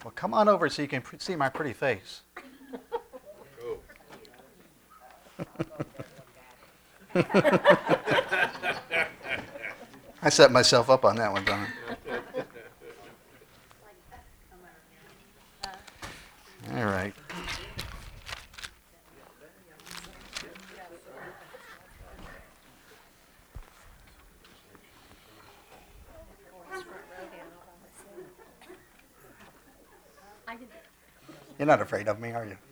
Well, come on over so you can see my pretty face. I set myself up on that one, Don. All right. You're not afraid of me, are you?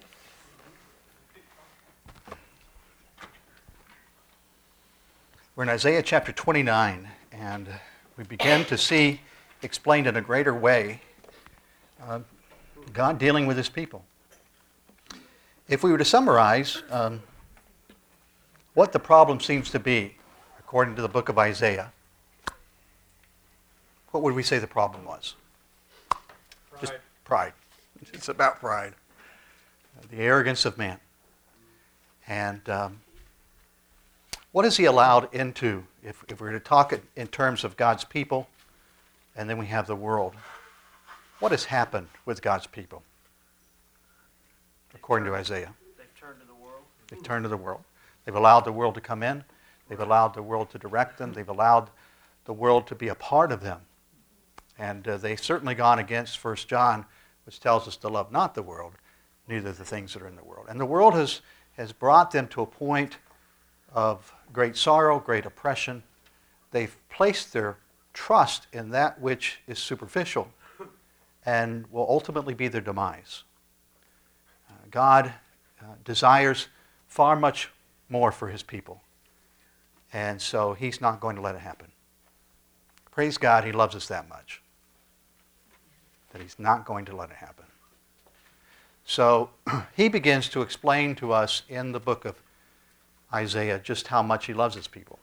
We're in Isaiah chapter 29, and we begin to see explained in a greater way God dealing with his people. If we were to summarize what the problem seems to be, according to the book of Isaiah, what would we say the problem was? Pride. Just pride. It's about pride. The arrogance of man. And what is he allowed into, if we're to talk in terms of God's people, and then we have the world? What has happened with God's people, according to Isaiah? They've turned to the world. They've turned to the world. They've allowed the world to come in. They've allowed the world to direct them. They've allowed the world to be a part of them. And they've certainly gone against 1 John, which tells us to love not the world, neither the things that are in the world. And the world has brought them to a point of great sorrow, great oppression. They've placed their trust in that which is superficial and will ultimately be their demise. God desires far much more for his people. And so he's not going to let it happen. Praise God, he loves us that much, that he's not going to let it happen. So he begins to explain to us in the book of Isaiah just how much he loves his people.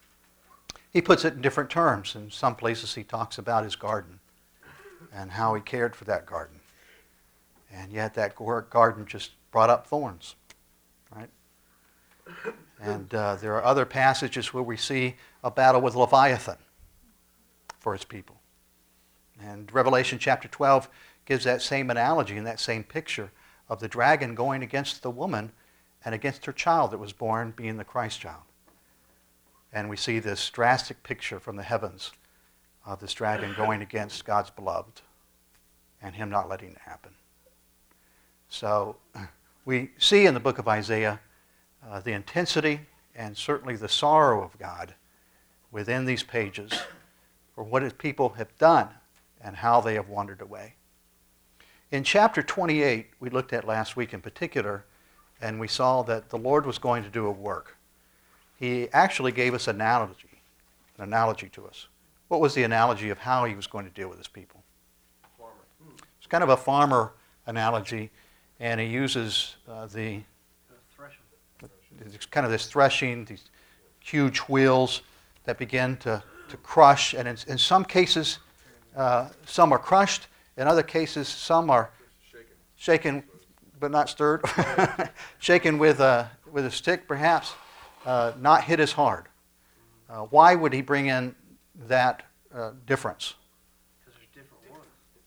He puts it in different terms. In some places he talks about his garden and how he cared for that garden. And yet that garden just brought up thorns, right? And there are other passages where we see a battle with Leviathan for his people. And Revelation chapter 12 gives that same analogy and that same picture of the dragon going against the woman and against her child that was born, being the Christ child. And we see this drastic picture from the heavens of this dragon going against God's beloved and him not letting it happen. So we see in the book of Isaiah the intensity and certainly the sorrow of God within these pages for what his people have done and how they have wandered away. In chapter 28, we looked at last week in particular, and we saw that the Lord was going to do a work. He actually gave us an analogy to us. What was the analogy of how he was going to deal with his people? Farmer. It's kind of a farmer analogy, and he uses Threshing. it's kind of this threshing, these huge wheels that begin to crush, and in some cases, some are crushed. In other cases, some are shaken but not stirred, shaken with a stick perhaps, not hit as hard. Why would he bring in that difference? Because there's different ones.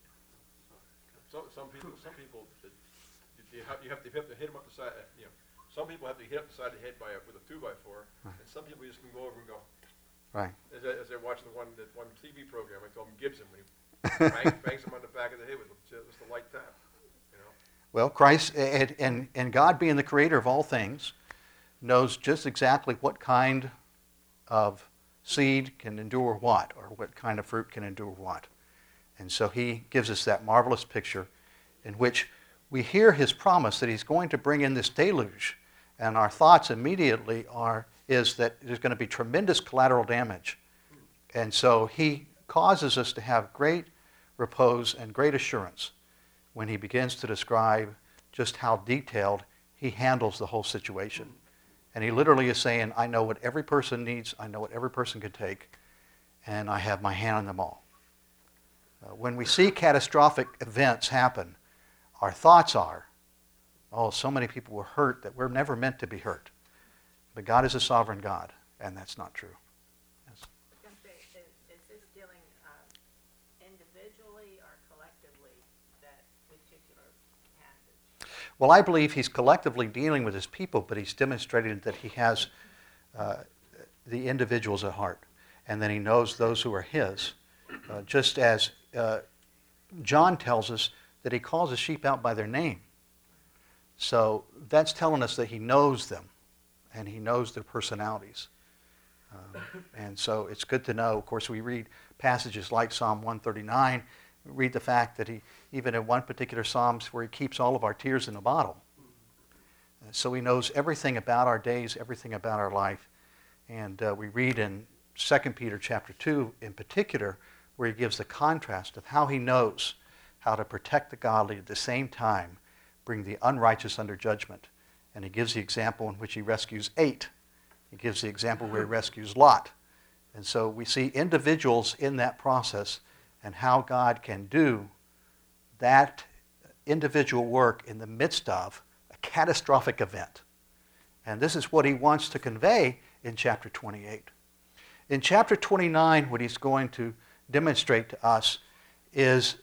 Some people, you have to hit them up the side. Some people have to hit up the side of the head with a 2x4, and some people just can go over and go. Right. As they're watching that one TV program, I told him Gibson when he bangs him on the back of the head with just a light tap. Well, Christ and God being the creator of all things knows just exactly what kind of seed can endure what, or what kind of fruit can endure what. And so he gives us that marvelous picture in which we hear his promise that he's going to bring in this deluge, and our thoughts immediately is that there's going to be tremendous collateral damage. And so he causes us to have great repose and great assurance when he begins to describe just how detailed he handles the whole situation. And he literally is saying, I know what every person needs, I know what every person can take, and I have my hand on them all. When we see catastrophic events happen, our thoughts are, oh, so many people were hurt that we're never meant to be hurt. But God is a sovereign God, and that's not true. Yes. Is this dealing individually or collectively particular passage? Well, I believe he's collectively dealing with his people, but he's demonstrating that he has the individuals at heart, and then he knows those who are his, just as John tells us that he calls his sheep out by their name. So that's telling us that he knows them, and he knows their personalities. And so it's good to know. Of course, we read passages like Psalm 139. We read the fact that he, even in one particular Psalms, where he keeps all of our tears in a bottle. So he knows everything about our days, everything about our life. And we read in 2 Peter chapter 2 in particular, where he gives the contrast of how he knows how to protect the godly at the same time, bring the unrighteous under judgment. And he gives the example in which he rescues 8. He gives the example where he rescues Lot. And so we see individuals in that process and how God can do that individual work in the midst of a catastrophic event. And this is what he wants to convey in chapter 28. In chapter 29, what he's going to demonstrate to us is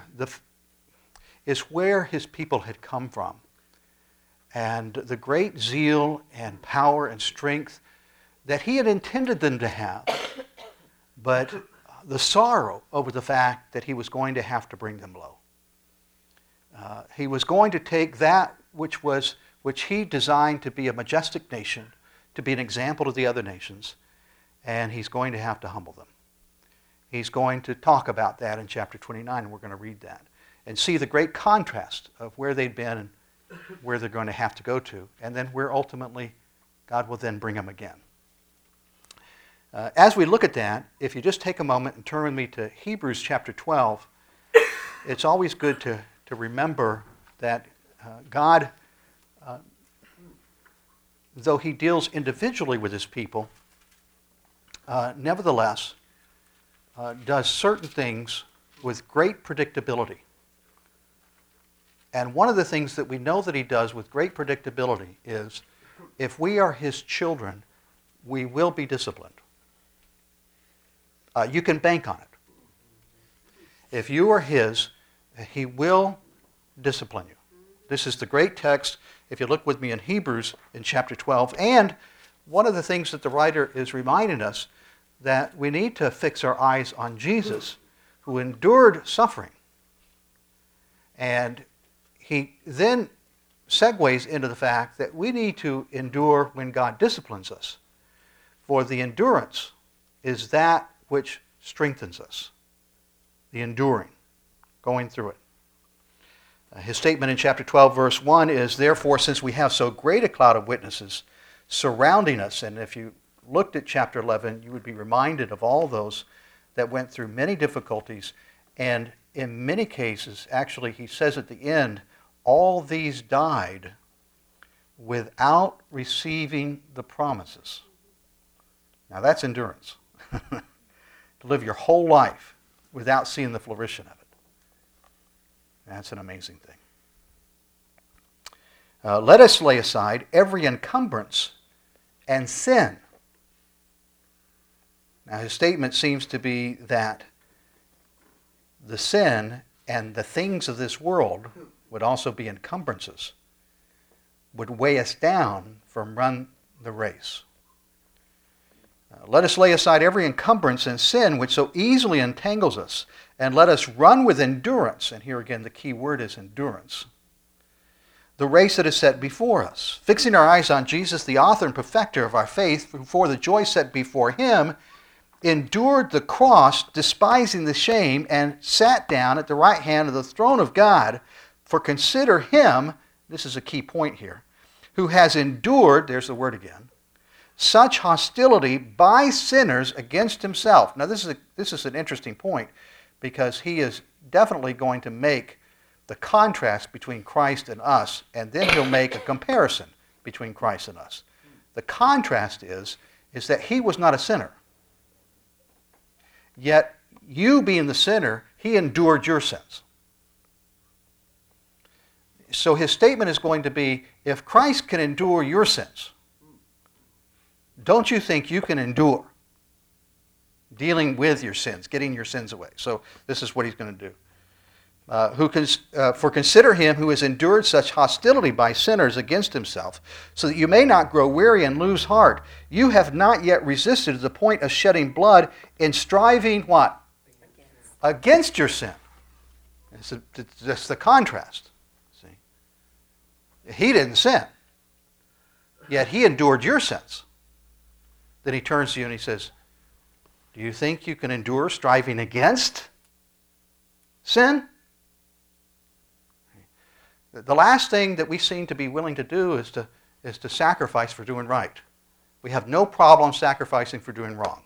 where his people had come from, and the great zeal and power and strength that he had intended them to have, but the sorrow over the fact that he was going to have to bring them low. He was going to take that which he designed to be a majestic nation, to be an example to the other nations, and he's going to have to humble them. He's going to talk about that in chapter 29, and we're going to read that, and see the great contrast of where they've been and where they're going to have to go to, and then where ultimately God will then bring them again. As we look at that, if you just take a moment and turn with me to Hebrews chapter 12, it's always good to remember that God, though he deals individually with his people, nevertheless does certain things with great predictability. And one of the things that we know that he does with great predictability is, if we are his children, we will be disciplined. You can bank on it. If you are his, he will discipline you. This is the great text, if you look with me in Hebrews in chapter 12. And one of the things that the writer is reminding us, that we need to fix our eyes on Jesus, who endured suffering. And he then segues into the fact that we need to endure when God disciplines us. For the endurance is that which strengthens us. The enduring, going through it. His statement in chapter 12, verse 1 is, "Therefore, since we have so great a cloud of witnesses surrounding us," and if you looked at chapter 11, you would be reminded of all those that went through many difficulties, and in many cases, actually, he says at the end, all these died without receiving the promises. Now that's endurance. To live your whole life without seeing the fruition of it. That's an amazing thing. Let us lay aside every encumbrance and sin. Now his statement seems to be that the sin and the things of this world would also be encumbrances, would weigh us down from run the race. Let us lay aside every encumbrance and sin which so easily entangles us, and let us run with endurance, and here again the key word is endurance, the race that is set before us, fixing our eyes on Jesus, the author and perfecter of our faith, who for the joy set before him endured the cross, despising the shame, and sat down at the right hand of the throne of God. For consider him, this is a key point here, who has endured, there's the word again, such hostility by sinners against himself. Now this is an interesting point, because he is definitely going to make the contrast between Christ and us, and then he'll make a comparison between Christ and us. The contrast is that he was not a sinner. Yet, you being the sinner, he endured your sins. So his statement is going to be, if Christ can endure your sins, don't you think you can endure dealing with your sins, getting your sins away? So this is what he's going to do. For consider him who has endured such hostility by sinners against himself, so that you may not grow weary and lose heart. You have not yet resisted to the point of shedding blood in striving what? Against your sin. That's the contrast. See? He didn't sin, yet he endured your sins. Then he turns to you and he says, do you think you can endure striving against sin? The last thing that we seem to be willing to do is to sacrifice for doing right. We have no problem sacrificing for doing wrong.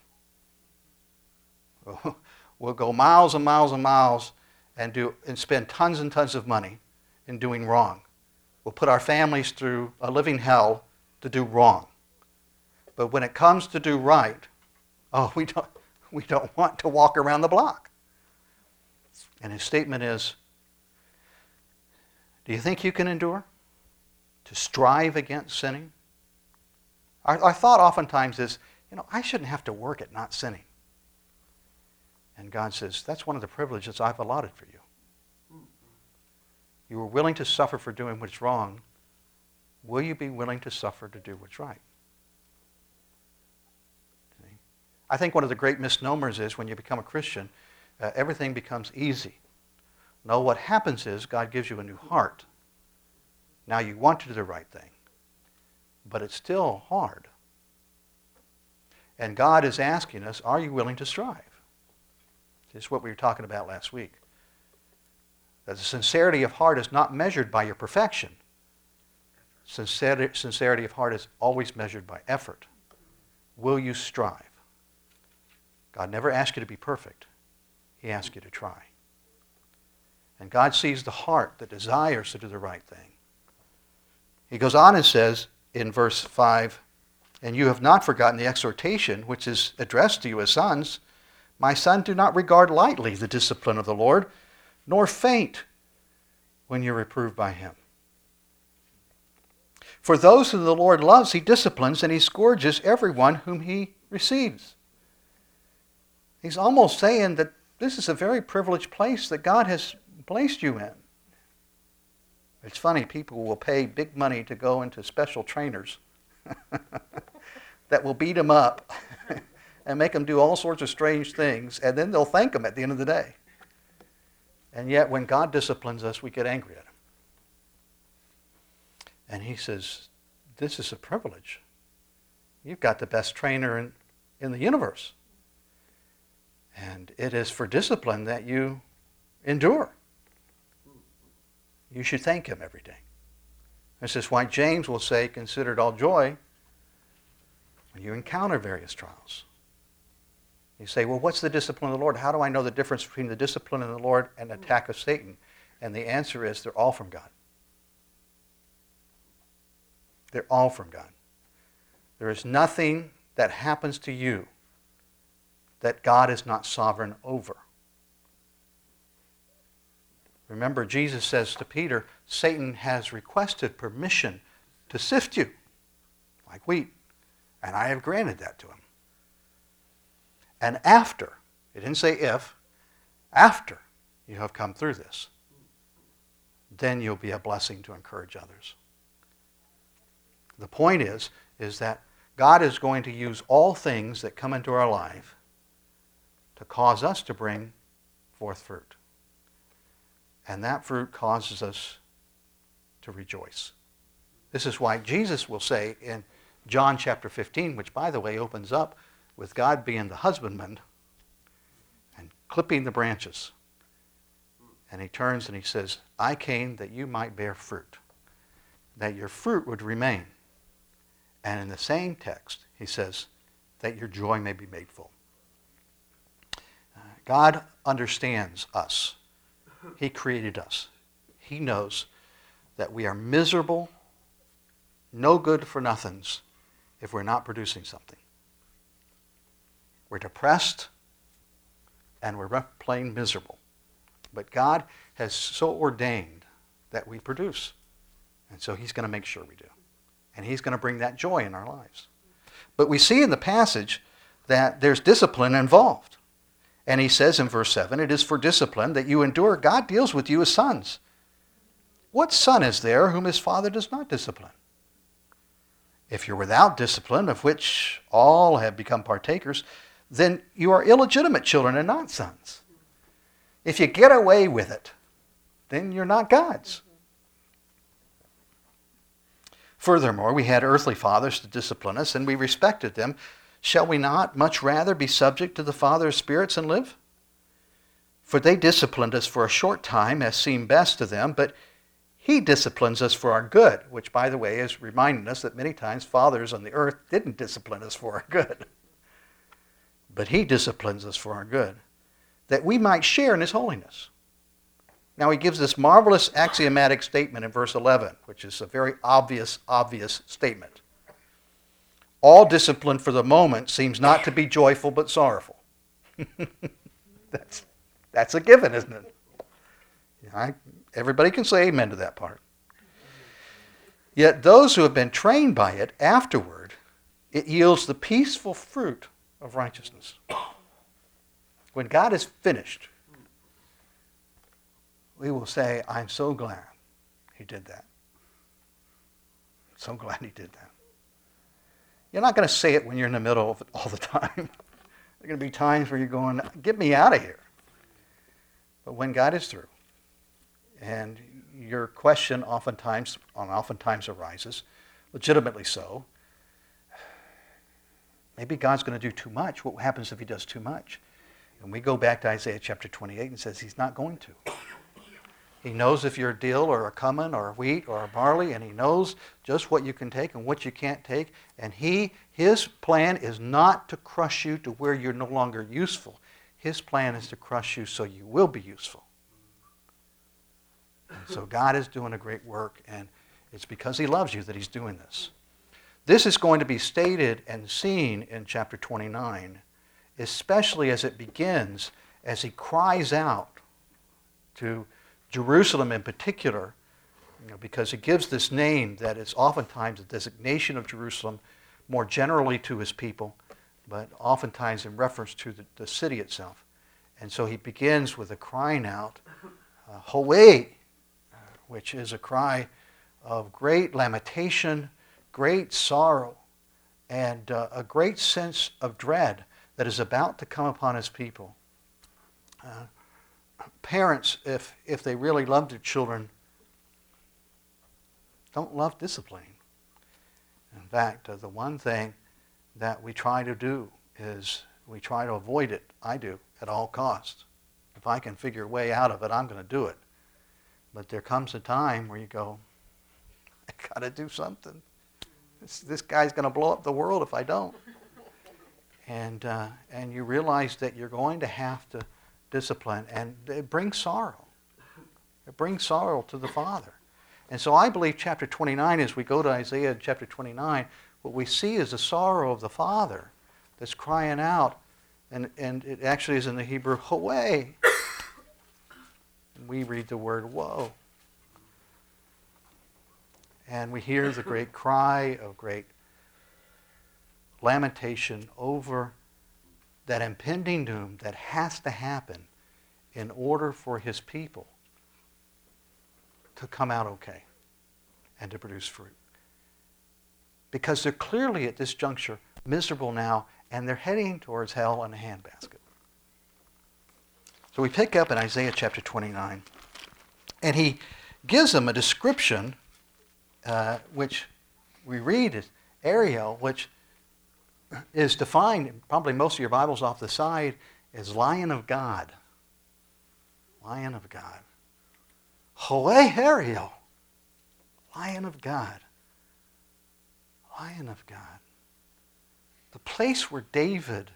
We'll go miles and miles and miles and spend tons and tons of money in doing wrong. We'll put our families through a living hell to do wrong. But when it comes to do right, we don't want to walk around the block. And his statement is, do you think you can endure to strive against sinning? Our thought oftentimes is, I shouldn't have to work at not sinning. And God says, that's one of the privileges I've allotted for you. You were willing to suffer for doing what's wrong. Will you be willing to suffer to do what's right? See? I think one of the great misnomers is when you become a Christian, everything becomes easy. No, what happens is God gives you a new heart. Now you want to do the right thing, but it's still hard. And God is asking us, are you willing to strive? This is what we were talking about last week. That the sincerity of heart is not measured by your perfection. Sincerity of heart is always measured by effort. Will you strive? God never asked you to be perfect. He asked you to try. And God sees the heart that desires to do the right thing. He goes on and says in verse 5, and you have not forgotten the exhortation which is addressed to you as sons. My son, do not regard lightly the discipline of the Lord, nor faint when you're reproved by him. For those whom the Lord loves, he disciplines, and he scourges everyone whom he receives. He's almost saying that this is a very privileged place that God has placed you in. It's funny, people will pay big money to go into special trainers that will beat them up and make them do all sorts of strange things, and then they'll thank them at the end of the day. And yet when God disciplines us, we get angry at him. And he says, this is a privilege. You've got the best trainer in the universe. And it is for discipline that you endure. You should thank him every day. This is why James will say, consider it all joy when you encounter various trials. You say, well, what's the discipline of the Lord? How do I know the difference between the discipline of the Lord and the attack of Satan? And the answer is, they're all from God. They're all from God. There is nothing that happens to you that God is not sovereign over. Remember, Jesus says to Peter, Satan has requested permission to sift you like wheat, and I have granted that to him. And after, it didn't say if, after you have come through this, then you'll be a blessing to encourage others. The point is that God is going to use all things that come into our life to cause us to bring forth fruit. And that fruit causes us to rejoice. This is why Jesus will say in John chapter 15, which by the way opens up with God being the husbandman and clipping the branches. And he turns and he says, I came that you might bear fruit, that your fruit would remain. And in the same text, he says, that your joy may be made full. God understands us. He created us. He knows that we are miserable, no good for nothings if we're not producing something. We're depressed and we're plain miserable. But God has so ordained that we produce. And so he's going to make sure we do. And he's going to bring that joy in our lives. But we see in the passage that there's discipline involved. And he says in verse 7, it is for discipline that you endure. God deals with you as sons. What son is there whom his father does not discipline? If you're without discipline, of which all have become partakers, then you are illegitimate children and not sons. If you get away with it, then you're not God's. Furthermore, we had earthly fathers to discipline us, and we respected them. Shall we not much rather be subject to the Father of spirits and live? For they disciplined us for a short time as seemed best to them, but he disciplines us for our good, which, by the way, is reminding us that many times fathers on the earth didn't discipline us for our good. But he disciplines us for our good, that we might share in his holiness. Now he gives this marvelous axiomatic statement in verse 11, which is a very obvious statement. All discipline for the moment seems not to be joyful but sorrowful. That's a given, isn't it? Everybody can say amen to that part. Yet those who have been trained by it afterward, it yields the peaceful fruit of righteousness. When God is finished, we will say, I'm so glad he did that. So glad he did that. You're not going to say it when you're in the middle of it all the time. There are going to be times where you're going, get me out of here. But when God is through, and your question oftentimes arises, legitimately so, maybe God's going to do too much. What happens if he does too much? And we go back to Isaiah chapter 28 and says he's not going to. He knows if you're a dill or a cumin or a wheat or a barley, and he knows just what you can take and what you can't take. And his plan is not to crush you to where you're no longer useful. His plan is to crush you so you will be useful. And so God is doing a great work, and it's because he loves you that he's doing this. This is going to be stated and seen in chapter 29, especially as it begins, as he cries out to Jerusalem in particular, because he gives this name that is oftentimes a designation of Jerusalem, more generally to his people, but oftentimes in reference to the city itself. And so he begins with a crying out, Howe, which is a cry of great lamentation, great sorrow, and a great sense of dread that is about to come upon his people. Parents, if they really love their children, don't love disciplining. In fact, the one thing that we try to do is we try to avoid it. I do, at all costs. If I can figure a way out of it, I'm going to do it. But there comes a time where you go, I got to do something. This guy's going to blow up the world if I don't. And you realize that you're going to have to discipline, and it brings sorrow. It brings sorrow to the Father. And so I believe chapter 29, as we go to Isaiah chapter 29, what we see is the sorrow of the Father that's crying out, and it actually is in the Hebrew, Howe. And we read the word woe. And we hear the great cry of great lamentation over that impending doom that has to happen in order for his people to come out okay and to produce fruit. Because they're clearly at this juncture miserable now, and they're heading towards hell in a handbasket. So we pick up in Isaiah chapter 29, and he gives them a description which we read as Ariel, which is defined, probably most of your Bibles off the side, as Lion of God. Lion of God. Howe Ariel. Lion of God. Lion of God. The place where David,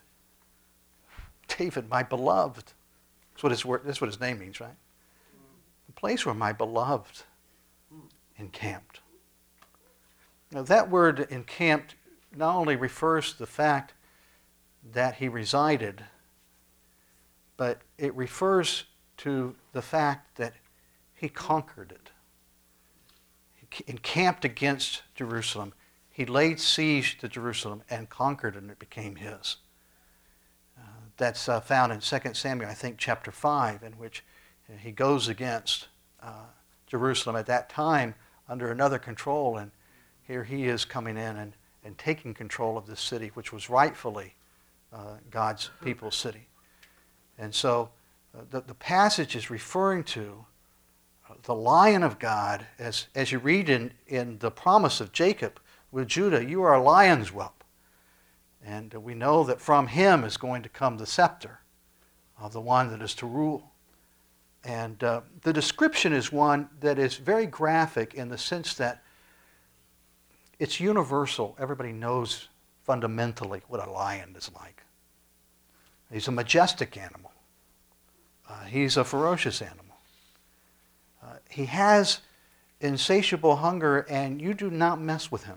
my beloved, that's what his name means, right? The place where my beloved encamped. Now that word encamped not only refers to the fact that he resided, but it refers to the fact that he conquered it. He encamped against Jerusalem. He laid siege to Jerusalem and conquered it, and it became his. that's found in 2 Samuel, I think, chapter 5, in which he goes against Jerusalem at that time under another control, and here he is coming in and taking control of this city, which was rightfully God's people's city. And so the passage is referring to the Lion of God, as you read in the promise of Jacob with Judah, you are a lion's whelp. And we know that from him is going to come the scepter of the one that is to rule. And the description is one that is very graphic in the sense that it's universal. Everybody knows fundamentally what a lion is like. He's a majestic animal. He's a ferocious animal. He has insatiable hunger, and you do not mess with him.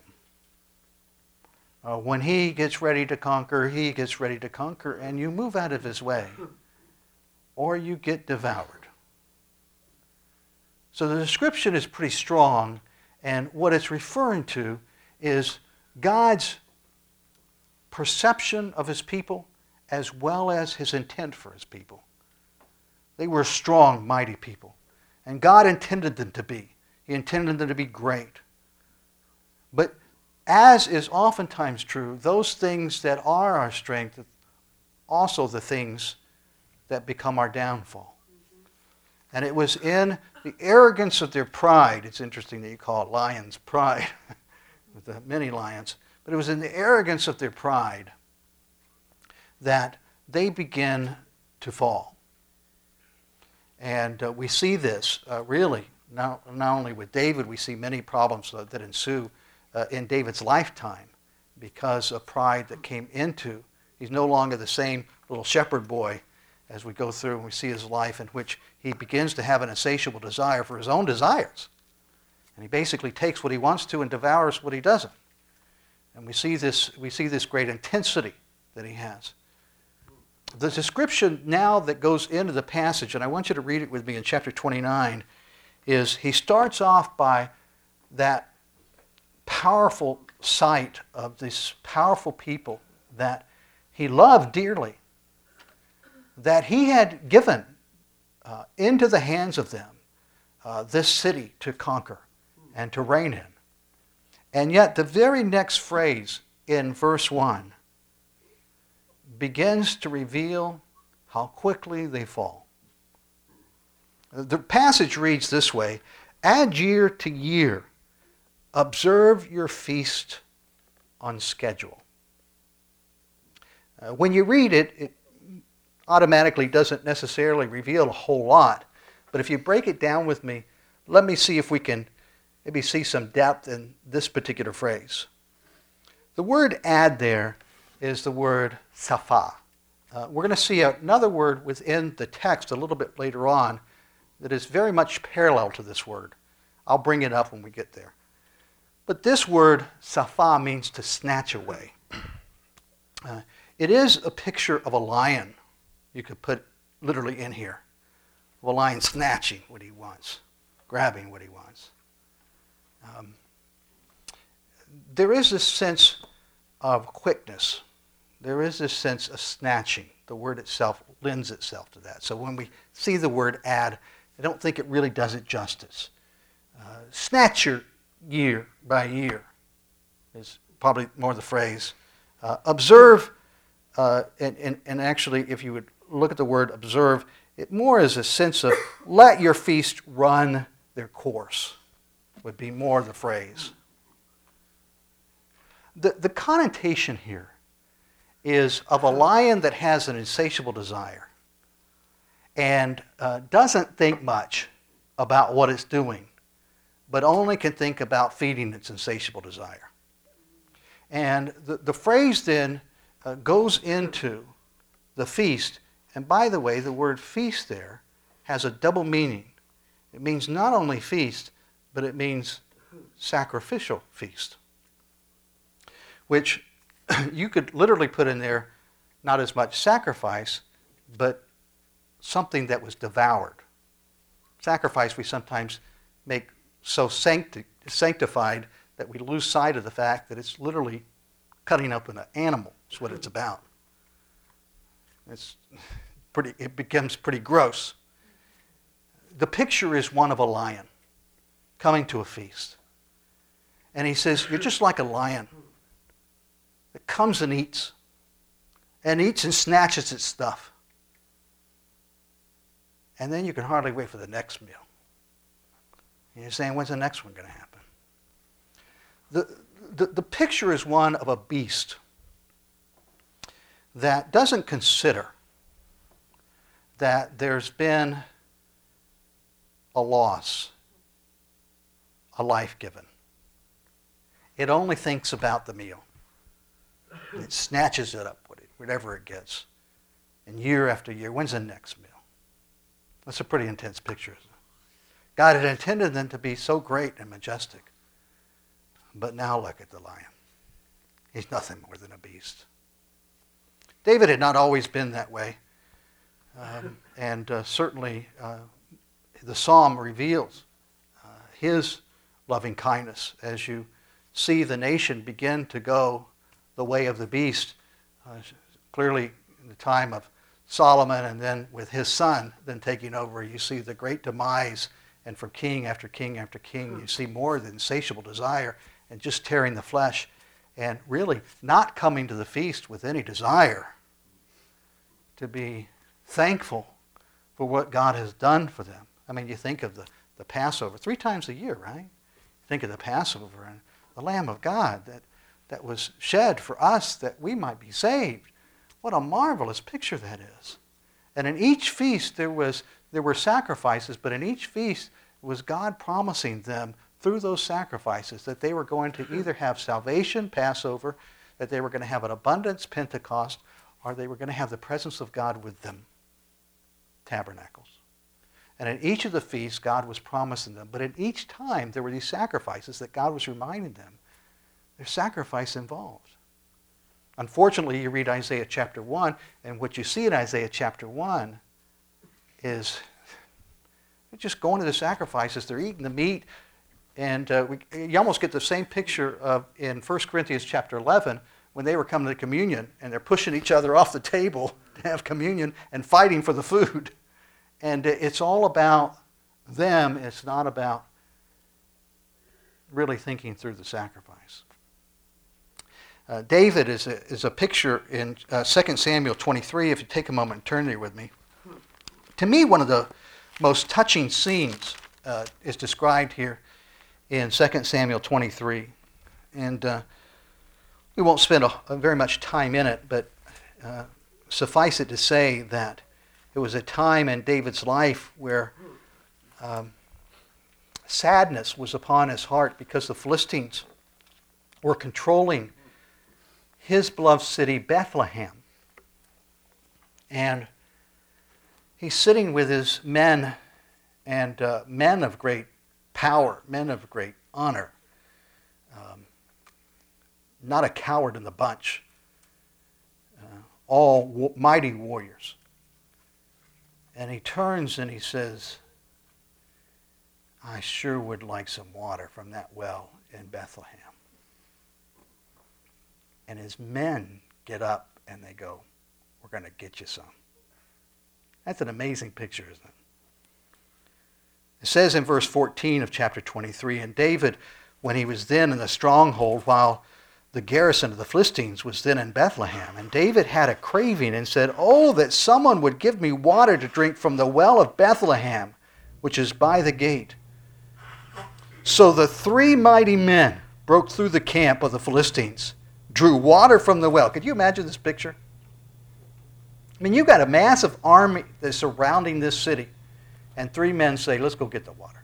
When he gets ready to conquer, and you move out of his way, or you get devoured. So the description is pretty strong, and what it's referring to is God's perception of his people as well as his intent for his people. They were a strong, mighty people, and God intended them to be. He intended them to be great. But as is oftentimes true, those things that are our strength are also the things that become our downfall. And it was in the arrogance of their pride. It's interesting that you call it lion's pride, with the many lions. But it was in the arrogance of their pride that they begin to fall. And we see this really, not only with David, we see many problems that ensue in David's lifetime because of pride that came into. He's no longer the same little shepherd boy as we go through and we see his life, in which he begins to have an insatiable desire for his own desires. And he basically takes what he wants to and devours what he doesn't. And we see this great intensity that he has. The description now that goes into the passage, and I want you to read it with me in chapter 29, is he starts off by that powerful sight of these powerful people that he loved dearly, that he had given into the hands of them this city to conquer and to reign in. And yet the very next phrase in verse 1 begins to reveal how quickly they fall. The passage reads this way: add year to year, observe your feast on schedule. When you read it, it automatically doesn't necessarily reveal a whole lot. But if you break it down with me, let me see if we can maybe see some depth in this particular phrase. The word add there is the word safa. We're going to see another word within the text a little bit later on that is very much parallel to this word. I'll bring it up when we get there. But this word, safa, means to snatch away. It is a picture of a lion. You could put literally in here. Of a lion snatching what he wants, grabbing what he wants. There is this sense of quickness. There is this sense of snatching. The word itself lends itself to that. So when we see the word add, I don't think it really does it justice. Snatch your year by year is probably more the phrase. Observe, and actually if you would look at the word observe, it more is a sense of let your feast run their course, would be more the phrase. The connotation here is of a lion that has an insatiable desire and doesn't think much about what it's doing, but only can think about feeding its insatiable desire. And the phrase then goes into the feast. And by the way, the word feast there has a double meaning. It means not only feast, but it means sacrificial feast, which you could literally put in there not as much sacrifice, but something that was devoured. Sacrifice we sometimes make so sanctified that we lose sight of the fact that it's literally cutting up an animal is what it's about. It becomes pretty gross. The picture is one of a lion coming to a feast. And he says, you're just like a lion that comes and eats and snatches its stuff. And then you can hardly wait for the next meal. And you're saying, when's the next one going to happen? The picture is one of a beast that doesn't consider that there's been a loss, a life given. It only thinks about the meal. It snatches it up, whatever it gets. And year after year, when's the next meal? That's a pretty intense picture, isn't it? God had intended them to be so great and majestic. But now look at the lion. He's nothing more than a beast. David had not always been that way. Certainly the psalm reveals his loving kindness as you see the nation begin to go the way of the beast. Clearly in the time of Solomon and then with his son then taking over, you see the great demise, and from king after king after king, you see more than insatiable desire and just tearing the flesh and really not coming to the feast with any desire to be thankful for what God has done for them. I mean, you think of the Passover 3 times a year, right? Think of the Passover and the Lamb of God that was shed for us that we might be saved. What a marvelous picture that is. And in each feast there were sacrifices, but in each feast it was God promising them through those sacrifices that they were going to either have salvation, Passover, that they were going to have an abundance, Pentecost, or they were going to have the presence of God with them, Tabernacles. And in each of the feasts, God was promising them. But in each time, there were these sacrifices that God was reminding them. There's sacrifice involved. Unfortunately, you read Isaiah chapter 1, and what you see in Isaiah chapter 1 is they're just going to the sacrifices. They're eating the meat. And you almost get the same picture of in 1 Corinthians chapter 11 when they were coming to communion, and they're pushing each other off the table to have communion and fighting for the food. And it's all about them. It's not about really thinking through the sacrifice. David is a picture in 2 Samuel 23. If you take a moment and turn there with me. To me, one of the most touching scenes is described here in 2 Samuel 23. And we won't spend very much time in it, but suffice it to say that it was a time in David's life where sadness was upon his heart because the Philistines were controlling his beloved city, Bethlehem. And he's sitting with his men, and men of great power, men of great honor. Not a coward in the bunch. All mighty warriors. And he turns and he says, I sure would like some water from that well in Bethlehem. And his men get up and they go, we're going to get you some. That's an amazing picture, isn't it? It says in verse 14 of chapter 23, and David, when he was then in the stronghold, while the garrison of the Philistines was then in Bethlehem, and David had a craving and said, oh, that someone would give me water to drink from the well of Bethlehem, which is by the gate. So the 3 mighty men broke through the camp of the Philistines, drew water from the well. Could you imagine this picture? I mean, you've got a massive army that's surrounding this city, and 3 men say, let's go get the water.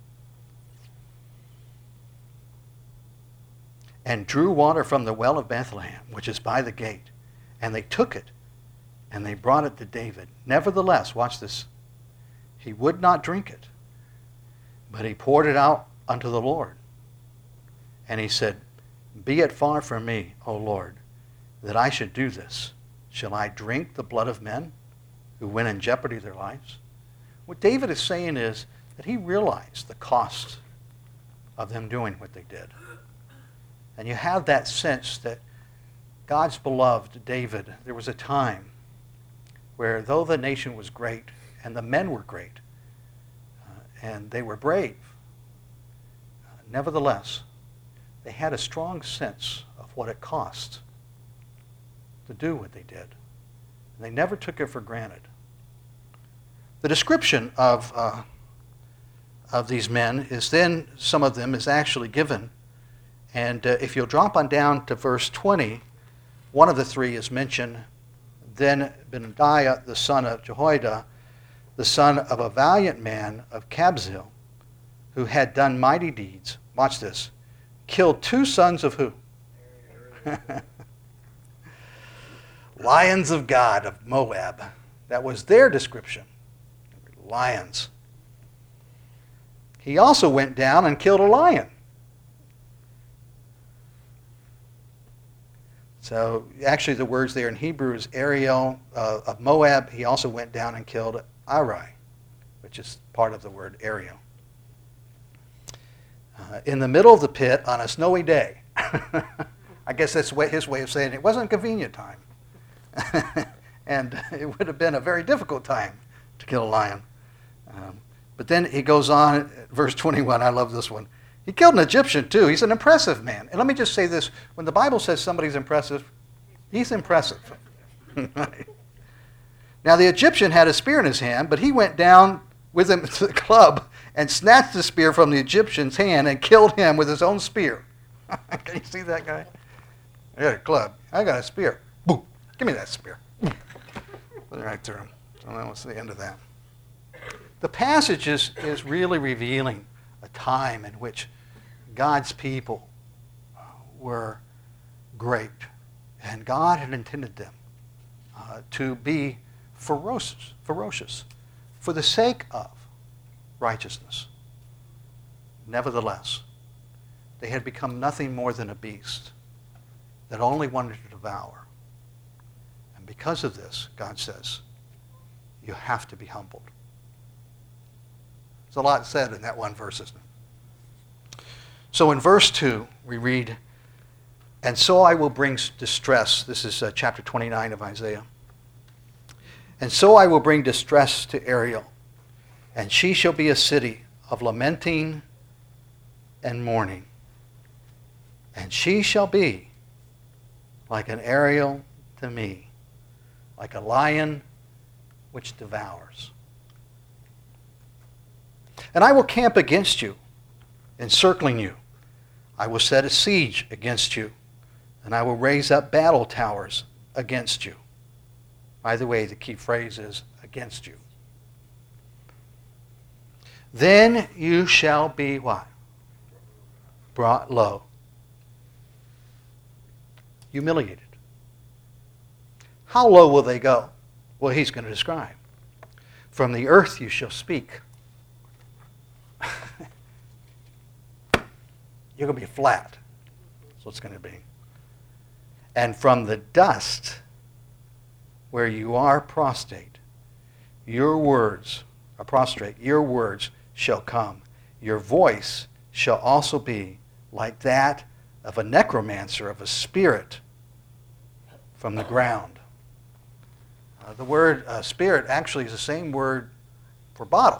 And drew water from the well of Bethlehem, which is by the gate. And they took it, and they brought it to David. Nevertheless, watch this, he would not drink it, but he poured it out unto the Lord. And he said, be it far from me, O Lord, that I should do this. Shall I drink the blood of men who went in jeopardy their lives? What David is saying is that he realized the cost of them doing what they did. And you have that sense that God's beloved David, there was a time where though the nation was great and the men were great and they were brave, nevertheless, they had a strong sense of what it cost to do what they did. And they never took it for granted. The description of these men is then, some of them is actually given. And if you'll drop on down to verse 20, one of the three is mentioned. Then Benadiah, the son of Jehoiada, the son of a valiant man of Kabzeel, who had done mighty deeds, watch this, killed 2 sons of who? Lions of God of Moab. That was their description. Lions. He also went down and killed a lion. So actually the words there in Hebrew is Ariel of Moab. He also went down and killed Arai, which is part of the word Ariel. In the middle of the pit on a snowy day. I guess that's his way of saying it wasn't a convenient time. And it would have been a very difficult time to kill a lion. But then he goes on, verse 21, I love this one. He killed an Egyptian too. He's an impressive man. And let me just say this, when the Bible says somebody's impressive, he's impressive. Now the Egyptian had a spear in his hand, but he went down with him to the club and snatched the spear from the Egyptian's hand and killed him with his own spear. Can you see that guy? I got a club. I got a spear. Boom. Give me that spear. Put it right through him. So that was the end of that. The passage is really revealing a time in which God's people were great, and God had intended them to be ferocious for the sake of righteousness. Nevertheless, they had become nothing more than a beast that only wanted to devour. And because of this, God says, you have to be humbled. There's a lot said in that one verse, isn't it? So in verse 2, we read, and so I will bring distress. This is chapter 29 of Isaiah. And so I will bring distress to Ariel, and she shall be a city of lamenting and mourning. And she shall be like an Ariel to me, like a lion which devours. And I will camp against you, encircling you. I will set a siege against you, and I will raise up battle towers against you. By the way, the key phrase is against you. Then you shall be what? Brought low. Humiliated. How low will they go? Well, he's going to describe. From the earth you shall speak. You're going to be flat. That's what it's going to be. And from the dust where you are prostrate, your words shall come. Your voice shall also be like that of a necromancer, of a spirit from the ground. The word spirit actually is the same word for bottle.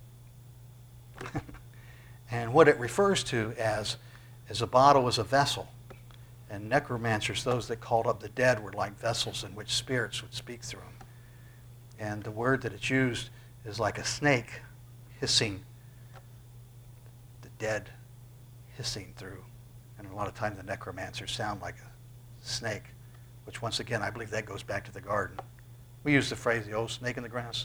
And what it refers to as a bottle is a vessel. And necromancers, those that called up the dead, were like vessels in which spirits would speak through them. And the word that it's used is like a snake hissing, the dead hissing through. And a lot of times the necromancers sound like a snake, which once again, I believe that goes back to the garden. We use the phrase, the old snake in the grass.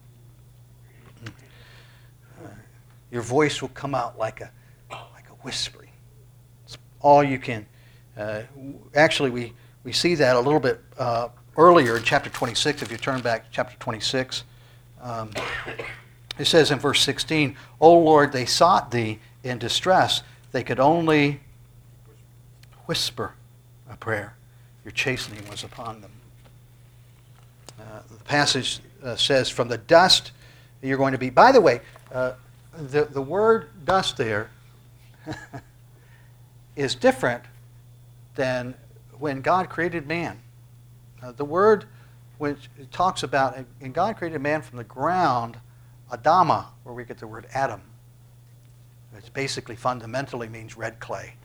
Your voice will come out like a whispering. It's all you can. Actually, we see that a little bit earlier in chapter 26. If you turn back to chapter 26, it says in verse 16, O Lord, they sought thee in distress. They could only whisper a prayer. Your chastening was upon them. The passage says, from the dust you're going to be. By the way, the word dust there is different than when God created man. The word which it talks about, and God created man from the ground, Adama, where we get the word Adam. It basically fundamentally means red clay.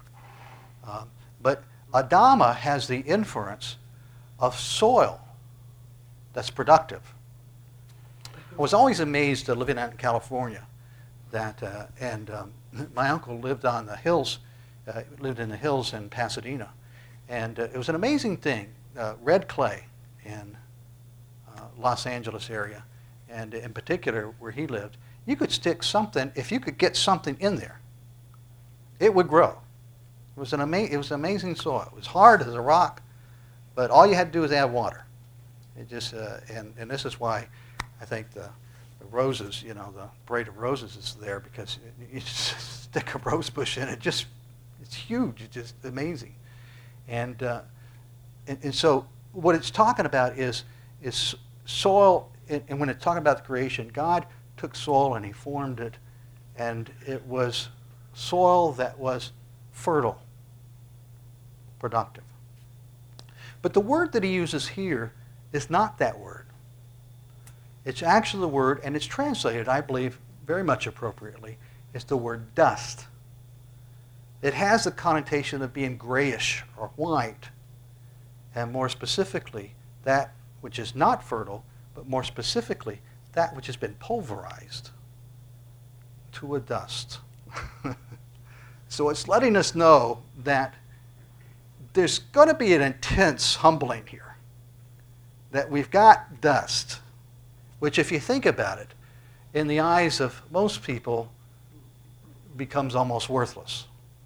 But Adama has the inference of soil that's productive. I was always amazed living out in California that, my uncle lived on the hills, lived in the hills in Pasadena, and it was an amazing thing. Red clay in Los Angeles area, and in particular where he lived, you could stick something, if you could get something in there, it would grow. It was amazing soil. It was hard as a rock, but all you had to do was add water. It just, and this is why I think the roses, the parade of roses is there, because you just stick a rose bush in it, it's huge. It's just amazing. And so what it's talking about is soil, and when it's talking about the creation, God took soil and he formed it, and it was soil that was fertile, productive. But the word that he uses here is not that word. It's actually the word, and it's translated, I believe, very much appropriately, it's the word dust. It has the connotation of being grayish or white, and more specifically, that which is not fertile, but more specifically, that which has been pulverized to a dust. So it's letting us know that there's going to be an intense humbling here, that we've got dust, which, if you think about it, in the eyes of most people, becomes almost worthless.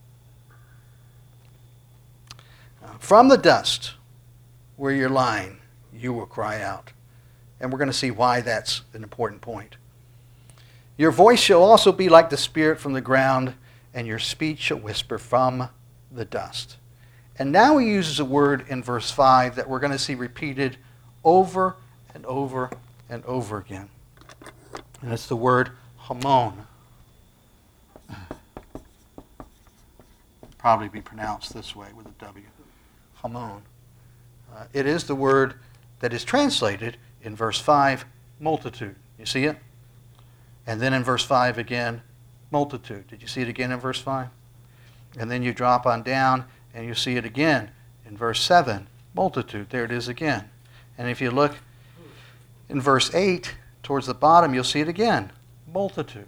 From the dust where you're lying, you will cry out. And we're going to see why that's an important point. Your voice shall also be like the spirit from the ground, and your speech shall whisper from the dust. And now he uses a word in verse 5 that we're going to see repeated over and over and over again. And it's the word hamon. Probably be pronounced this way with a W. Hamon. It is the word that is translated in verse 5, multitude. You see it? And then in verse 5 again, multitude. Did you see it again in verse 5? And then you drop on down and you see it again in verse 7, multitude. There it is again. And if you look in verse 8, towards the bottom, you'll see it again, multitude.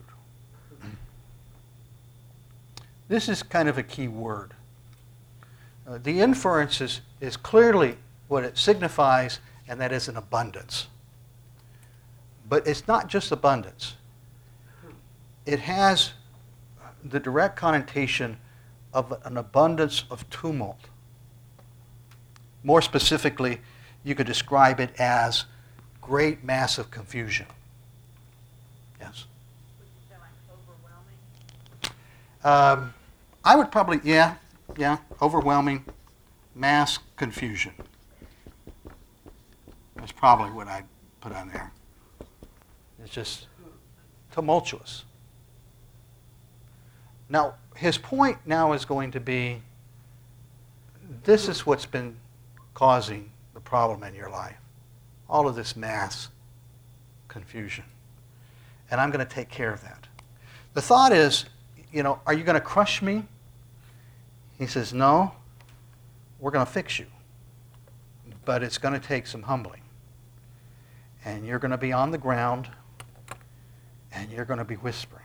This is kind of a key word. The inference is clearly what it signifies, and that is an abundance. But it's not just abundance. It has the direct connotation of an abundance of tumult. More specifically, you could describe it as great massive confusion. Yes? Would you say like overwhelming? I would probably, yeah, overwhelming mass confusion. That's probably what I'd put on there. It's just tumultuous. Now, his point now is going to be, this is what's been causing the problem in your life. All of this mass confusion. And I'm going to take care of that. The thought is, are you going to crush me? He says, no, we're going to fix you. But it's going to take some humbling. And you're going to be on the ground, and you're going to be whispering.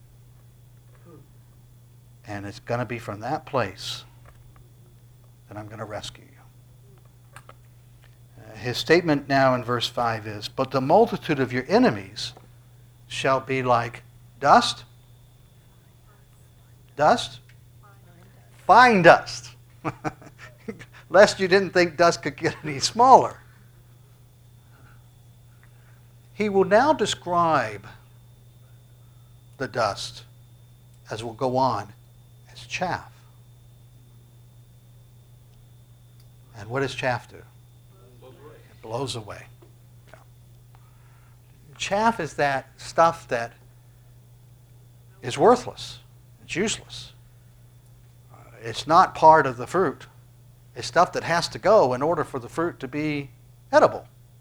And it's going to be from that place that I'm going to rescue you. His statement now in verse 5 is, but the multitude of your enemies shall be like dust. Dust? Fine dust. Lest you didn't think dust could get any smaller. He will now describe the dust, as will go on, as chaff. And what does chaff do? It blows away. Yeah. Chaff is that stuff that is worthless. It's useless. It's not part of the fruit. It's stuff that has to go in order for the fruit to be edible.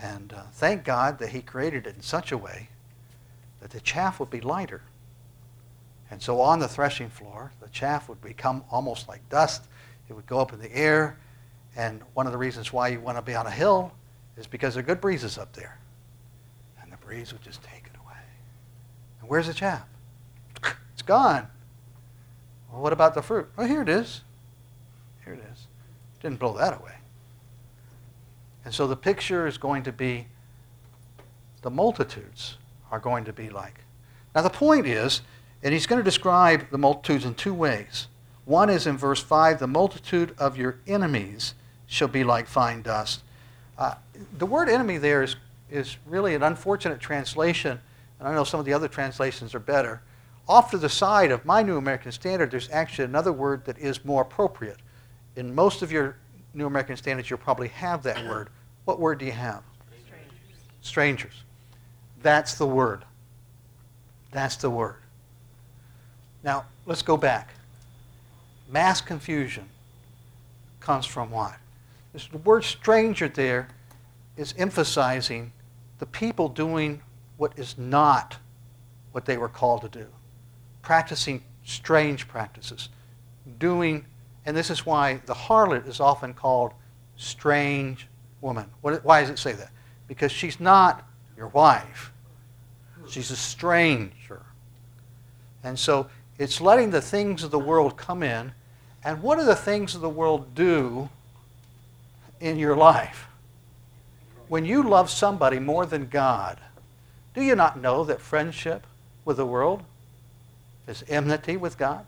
And thank God that he created it in such a way that the chaff would be lighter. And so on the threshing floor, the chaff would become almost like dust. It would go up in the air. And one of the reasons why you want to be on a hill is because there are good breezes up there. And the breeze would just take it away. And where's the chaff? It's gone. Well, what about the fruit? Oh, here it is. Here it is. Didn't blow that away. And so the picture is going to be, the multitudes are going to be like. Now the point is, and he's going to describe the multitudes in two ways. One is in verse 5, the multitude of your enemies shall be like fine dust. The word enemy there is really an unfortunate translation, and I know some of the other translations are better. Off to the side of my New American Standard, there's actually another word that is more appropriate. In most of your New American Standards, you'll probably have that word. What word do you have? Strangers. That's the word. That's the word. Now, let's go back. Mass confusion comes from what? The word stranger there is emphasizing the people doing what is not what they were called to do. Practicing strange practices. Doing, and this is why the harlot is often called strange woman. Why does it say that? Because she's not your wife. She's a stranger. And so it's letting the things of the world come in. And what do the things of the world do in your life? When you love somebody more than God, do you not know that friendship with the world is enmity with God?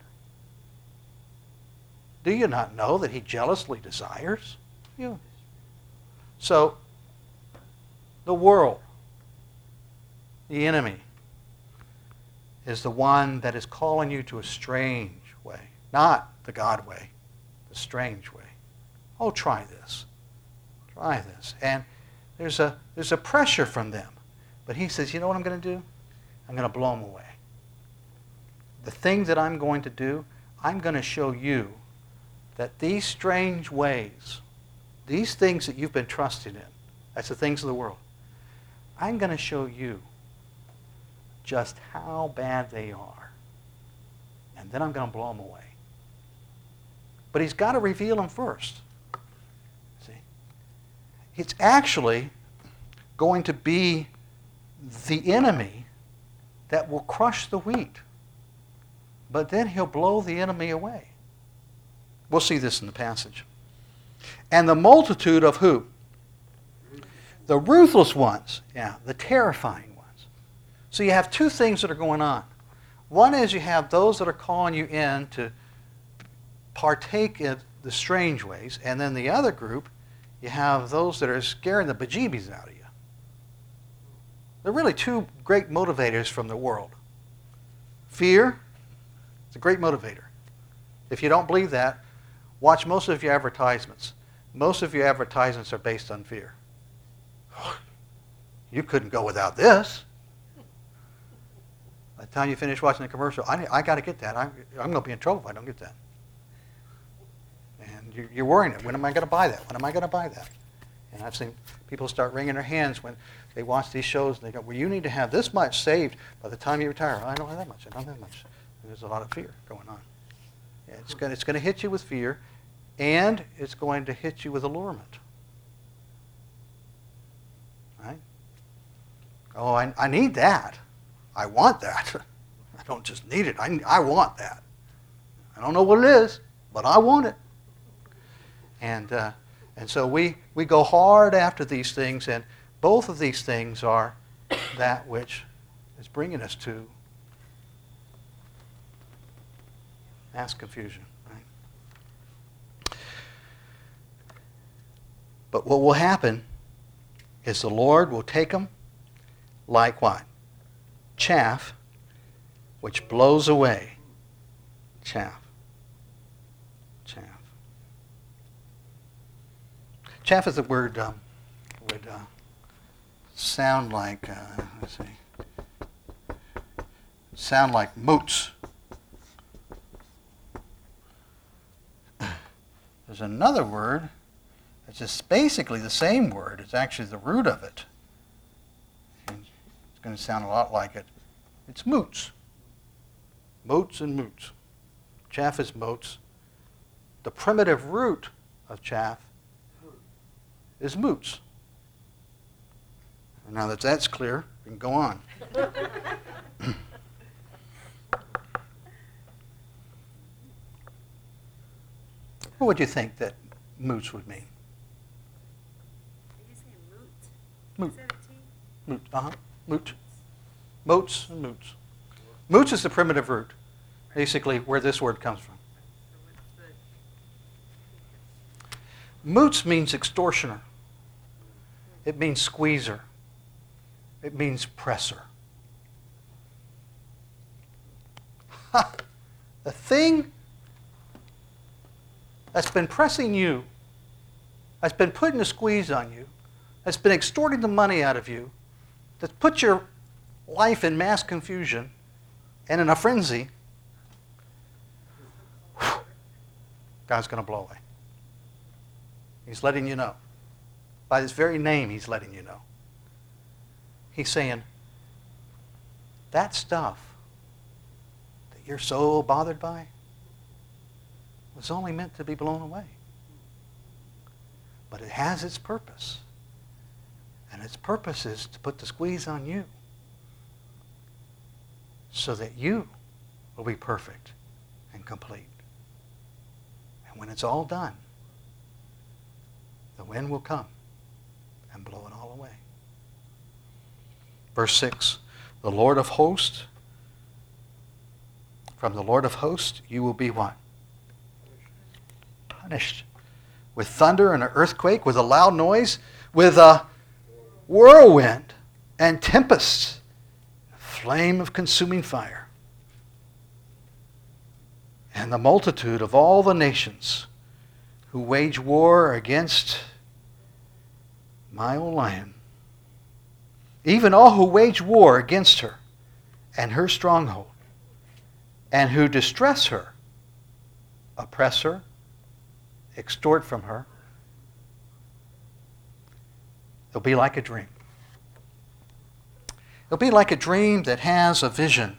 Do you not know that he jealously desires you? So, the world, the enemy, is the one that is calling you to a strange way. Not the God way, the strange way. Oh, try this. Try this. And there's a pressure from them. But he says, you know what I'm going to do? I'm going to blow them away. The thing that I'm going to do, I'm going to show you that these strange ways, these things that you've been trusting in, that's the things of the world, I'm going to show you just how bad they are. And then I'm going to blow them away. But he's got to reveal them first. See? It's actually going to be the enemy that will crush the wheat. But then he'll blow the enemy away. We'll see this in the passage. And the multitude of who? The ruthless ones. Yeah, the terrifying ones. So you have two things that are going on. One is you have those that are calling you in to partake in the strange ways. And then the other group, you have those that are scaring the bejeebies out of you. There are really two great motivators from the world. Fear, it's a great motivator. If you don't believe that, watch most of your advertisements. Most of your advertisements are based on fear. You couldn't go without this. By the time you finish watching the commercial, I got to get that. I'm going to be in trouble if I don't get that. And you're worrying it. When am I going to buy that? When am I going to buy that? And I've seen people start wringing their hands when they watch these shows and they go, well, you need to have this much saved by the time you retire. I don't have that much. I don't have that much. And there's a lot of fear going on. Yeah, it's going to hit you with fear, and it's going to hit you with allurement. Right? Oh, I need that. I want that. I don't just need it. I want that. I don't know what it is, but I want it. And so we go hard after these things, and both of these things are that which is bringing us to mass confusion. Right? But what will happen is the Lord will take them like what? Chaff, which blows away. Chaff. Chaff. Chaff is the word would sound like, let's see, sound like moots. There's another word that which is basically the same word. It's actually the root of it. And it's going to sound a lot like it. It's moots. Motes and moots. Chaff is motes. The primitive root of chaff is moots. And now that that's clear, we can go on. What would you think that moots would mean? Did you say moot? Moot. Is that a T? Moot. Moot. Motes and moots. Moots is the primitive root, basically where this word comes from. So what's the... Moots means extortioner. It means squeezer. It means presser. The thing that's been pressing you, that's been putting a squeeze on you, that's been extorting the money out of you, that's put your life in mass confusion and in a frenzy, God's going to blow away. He's letting you know. By this very name, he's letting you know. He's saying, that stuff that you're so bothered by was only meant to be blown away. But it has its purpose. And its purpose is to put the squeeze on you so that you will be perfect and complete. And when it's all done, the wind will come and blow it all away. Verse 6, the Lord of hosts, from the Lord of hosts you will be what? Punished. With thunder and an earthquake, with a loud noise, with a whirlwind and tempest, a flame of consuming fire. And the multitude of all the nations who wage war against my old lion, even all who wage war against her and her stronghold, and who distress her, oppress her, extort from her, it'll be like a dream. It'll be like a dream that has a vision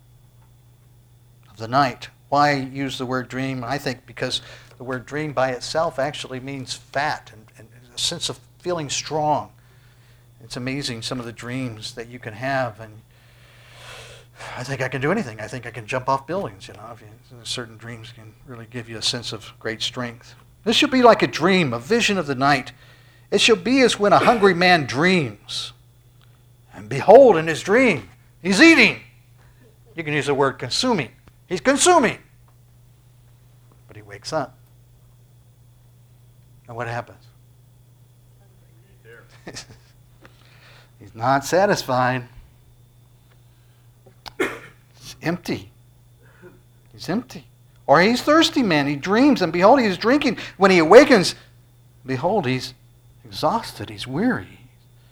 of the night. Why use the word dream? I think because the word dream by itself actually means fat and a sense of feeling strong. It's amazing some of the dreams that you can have, and I think I can do anything. I think I can jump off buildings, certain dreams can really give you a sense of great strength. This shall be like a dream, a vision of the night. It shall be as when a hungry man dreams. And behold, in his dream, he's eating. You can use the word consuming. He's consuming. But he wakes up. And what happens? He's not satisfied. It's empty. He's empty. Or he's thirsty, man. He dreams, and behold, he is drinking. When he awakens, behold, he's exhausted. He's weary.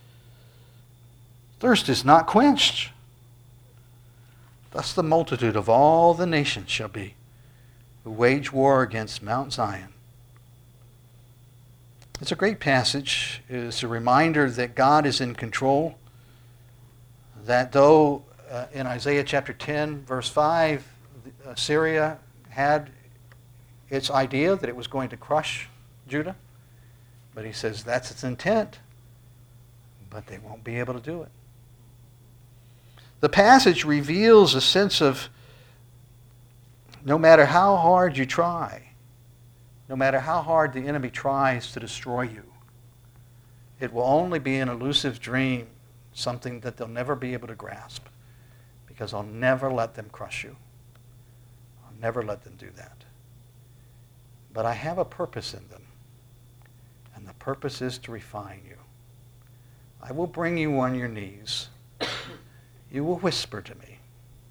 Thirst is not quenched. Thus the multitude of all the nations shall be, who wage war against Mount Zion. It's a great passage. It's a reminder that God is in control. That though in Isaiah chapter 10, verse 5, Assyria had its idea that it was going to crush Judah. But he says that's its intent. But they won't be able to do it. The passage reveals a sense of no matter how hard you try, no matter how hard the enemy tries to destroy you, it will only be an elusive dream, something that they'll never be able to grasp, because I'll never let them crush you. I'll never let them do that. But I have a purpose in them, and the purpose is to refine you. I will bring you on your knees. You will whisper to me,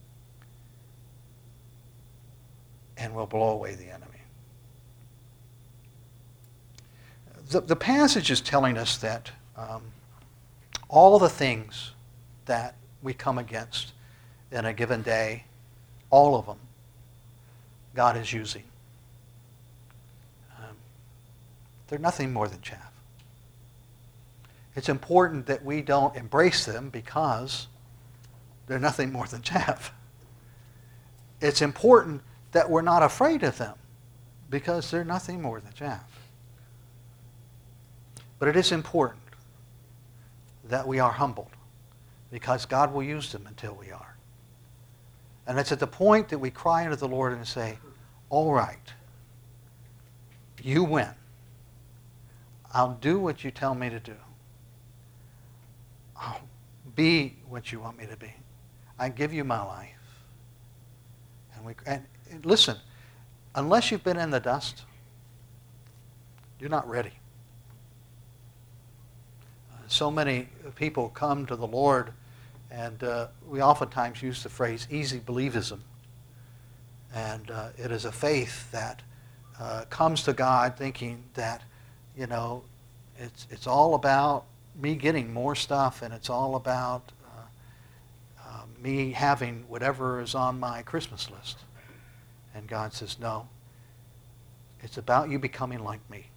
and will blow away the enemy. The passage is telling us that all the things that we come against in a given day, all of them, God is using. They're nothing more than chaff. It's important that we don't embrace them because they're nothing more than chaff. It's important that we're not afraid of them because they're nothing more than chaff. But it is important that we are humbled because God will use them until we are. And it's at the point that we cry unto the Lord and say, all right, you win. I'll do what you tell me to do. I'll be what you want me to be. I give you my life. And listen, unless you've been in the dust, you're not ready. So many people come to the Lord, and we oftentimes use the phrase easy believism. And it is a faith that comes to God thinking that, it's all about me getting more stuff, and it's all about me having whatever is on my Christmas list. And God says, no, it's about you becoming like me.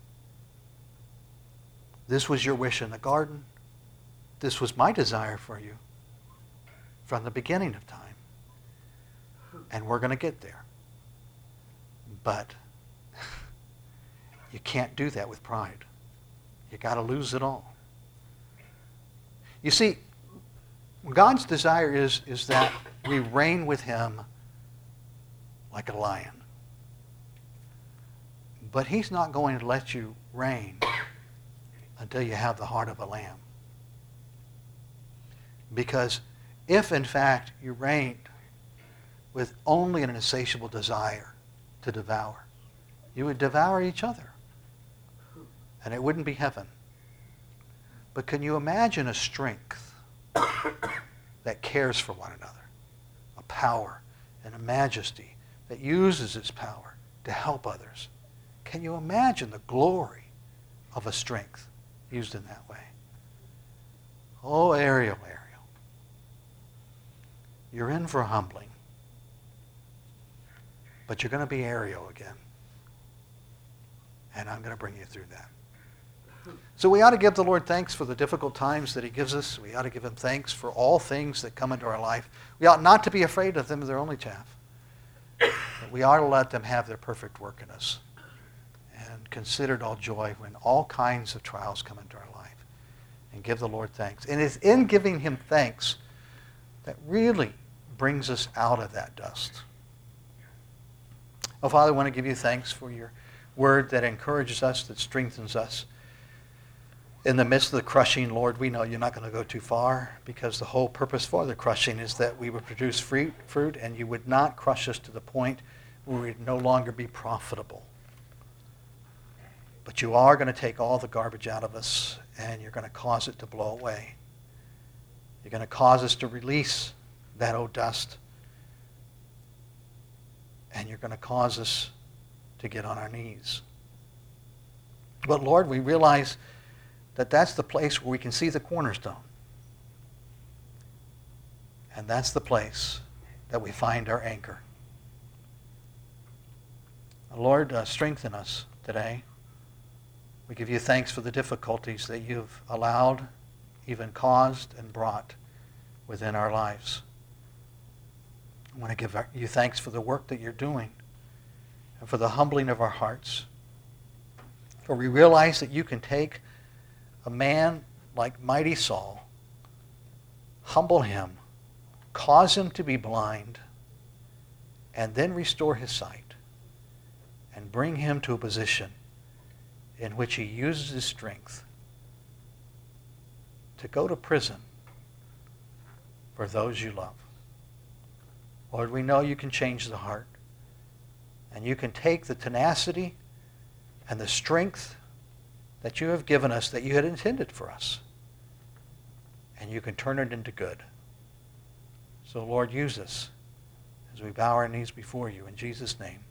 This was your wish in the garden. This was my desire for you from the beginning of time. And we're going to get there. But you can't do that with pride. You got to lose it all. You see, God's desire is that we reign with him like a lion. But he's not going to let you reign until you have the heart of a lamb. Because if, in fact, you reigned with only an insatiable desire to devour, you would devour each other. And it wouldn't be heaven. But can you imagine a strength that cares for one another? A power and a majesty that uses its power to help others. Can you imagine the glory of a strength used in that way? Oh, Ariel. You're in for humbling. But you're going to be Ariel again. And I'm going to bring you through that. So we ought to give the Lord thanks for the difficult times that he gives us. We ought to give him thanks for all things that come into our life. We ought not to be afraid of them. They're only chaff. But we ought to let them have their perfect work in us. And consider it all joy when all kinds of trials come into our life. And give the Lord thanks. And it's in giving him thanks that really brings us out of that dust. Oh, Father, I want to give you thanks for your word that encourages us, that strengthens us. In the midst of the crushing, Lord, we know you're not going to go too far because the whole purpose for the crushing is that we would produce fruit, and you would not crush us to the point where we'd no longer be profitable. But you are going to take all the garbage out of us, and you're going to cause it to blow away. You're going to cause us to release that old dust. And you're going to cause us to get on our knees. But Lord, we realize that that's the place where we can see the cornerstone. And that's the place that we find our anchor. Lord, strengthen us today. We give you thanks for the difficulties that you've allowed, even caused and brought within our lives. I want to give you thanks for the work that you're doing and for the humbling of our hearts. For we realize that you can take a man like mighty Saul, humble him, cause him to be blind, and then restore his sight and bring him to a position in which he uses his strength to go to prison for those you love. Lord, we know you can change the heart, and you can take the tenacity and the strength that you have given us, that you had intended for us, and you can turn it into good. So, Lord, use us as we bow our knees before you in Jesus' name.